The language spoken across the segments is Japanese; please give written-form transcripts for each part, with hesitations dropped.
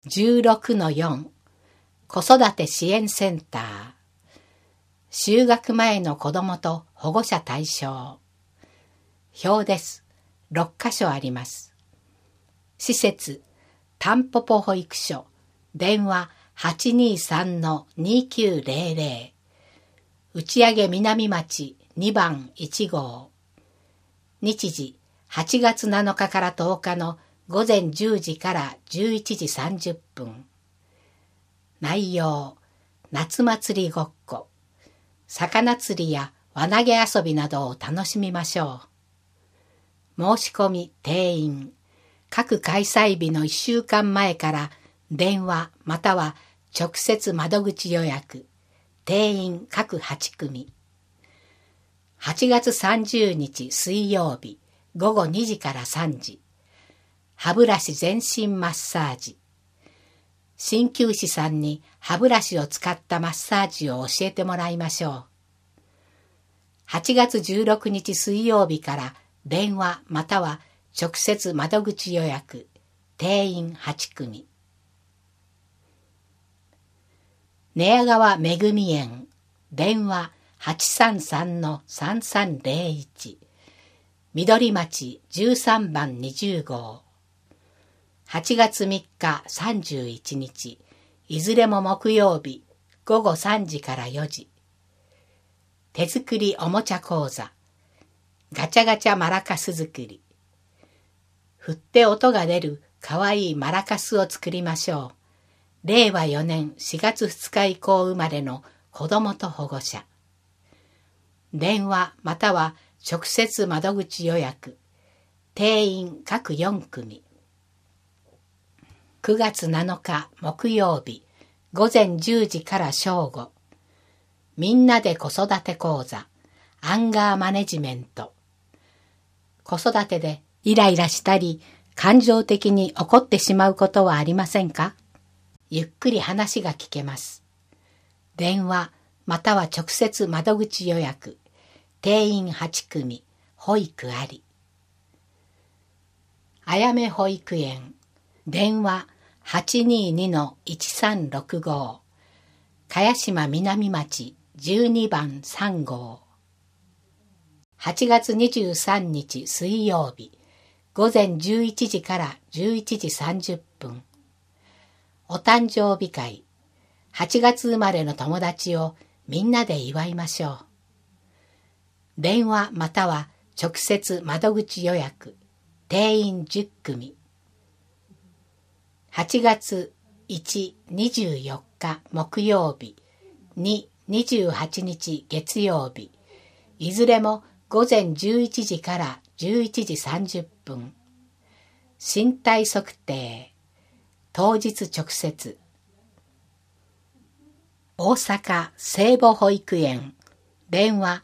16-4 子育て支援センター就学前の子どもと保護者対象表です。6箇所あります。施設たんぽぽ保育所電話 823-2900 打上南町2番1号日時8月7日から10日の午前10時から11時30分。内容、夏祭りごっこ、魚釣りや輪投げ遊びなどを楽しみましょう。申し込み、定員、各開催日の1週間前から電話または直接窓口予約、定員各8組。8月30日水曜日午後2時から3時。歯ブラシ全身マッサージ。鍼灸師さんに歯ブラシを使ったマッサージを教えてもらいましょう。8月16日水曜日から電話または直接窓口予約、定員8組。寝屋川めぐみ園、電話 833-3301、緑町13番20号。8月3日31日、いずれも木曜日、午後3時から4時。手作りおもちゃ講座、ガチャガチャマラカス作り。振って音が出るかわいいマラカスを作りましょう。令和4年4月2日以降生まれの子どもと保護者。電話または直接窓口予約。定員各4組。9月7日木曜日午前10時から正午。みんなで子育て講座アンガーマネジメント。子育てでイライラしたり感情的に怒ってしまうことはありませんか？ゆっくり話が聞けます。電話または直接窓口予約。定員8組。保育あり。あやめ保育園電話 822-1365 茅島南町12番3号。8月23日水曜日午前11時から11時30分。お誕生日会8月生まれの友達をみんなで祝いましょう。電話または直接窓口予約。定員10組。8月1、24日木曜日、2、28日月曜日、いずれも午前11時から11時30分。身体測定、当日直接。大阪聖母保育園、電話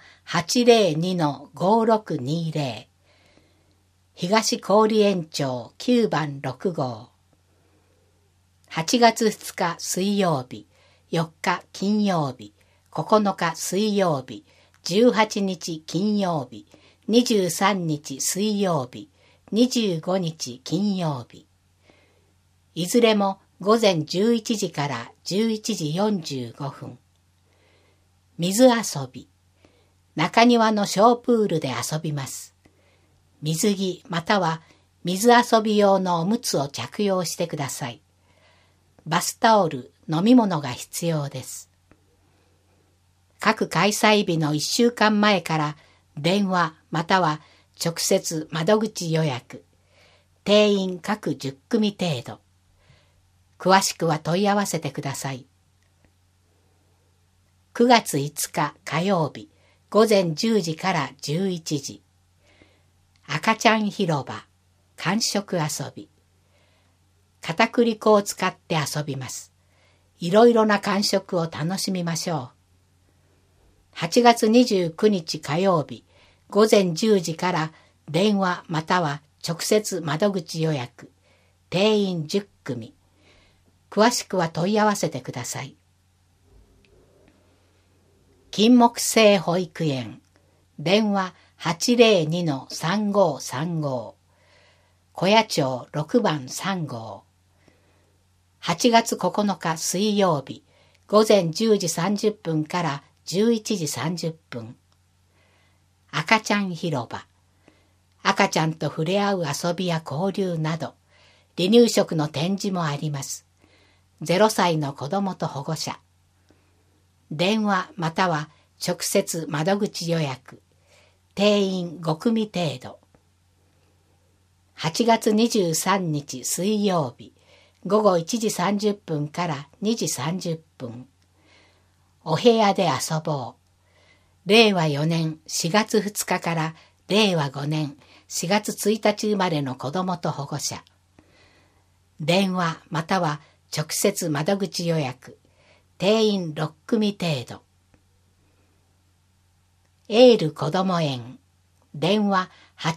802-5620。東郡園町9番6号。8月2日水曜日、4日金曜日、9日水曜日、18日金曜日、23日水曜日、25日金曜日。いずれも午前11時から11時45分。水遊び。中庭の小プールで遊びます。水着または水遊び用のおむつを着用してください。バスタオル、飲み物が必要です。各開催日の1週間前から電話または直接窓口予約。定員各10組程度。詳しくは問い合わせてください。9月5日火曜日午前10時から11時。赤ちゃん広場、感触遊び。片栗粉を使って遊びます。いろいろな感触を楽しみましょう。8月29日火曜日、午前10時から電話または直接窓口予約。定員10組。詳しくは問い合わせてください。金木犀保育園、電話802-3535。小谷町6番3号。 8月9日水曜日、午前10時30分から11時30分。赤ちゃん広場。赤ちゃんと触れ合う遊びや交流など、離乳食の展示もあります。0歳の子供と保護者。電話または直接窓口予約。定員5組程度。8月23日水曜日、午後1時30分から2時30分。お部屋で遊ぼう。令和4年4月2日から令和5年4月1日生まれの子供と保護者。電話または直接窓口予約。定員6組程度。エール子ども園。電話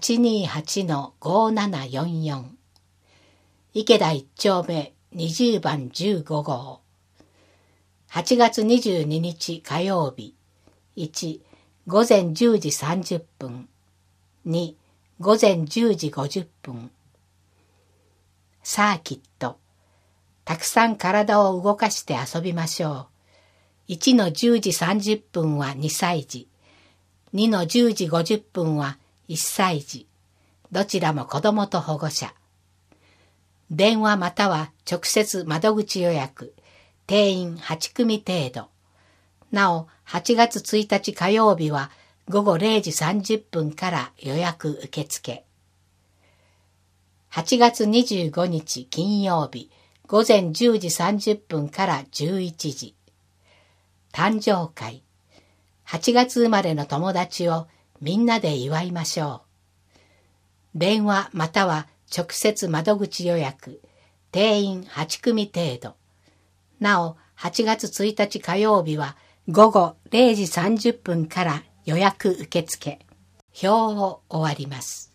828-5744。池田1丁目20番15号。8月22日火曜日。1、午前10時30分。2、午前10時50分。サーキット。たくさん体を動かして遊びましょう。1の10時30分は2歳児。2の10時50分は1歳児。どちらも子供と保護者。電話または直接窓口予約。定員8組程度。なお、8月1日火曜日は午後0時30分から予約受付。8月25日金曜日、午前10時30分から11時。誕生会。8月生まれの友達をみんなで祝いましょう。電話または直接窓口予約。定員8組程度。なお、8月1日火曜日は午後0時30分から予約受付。表を終わります。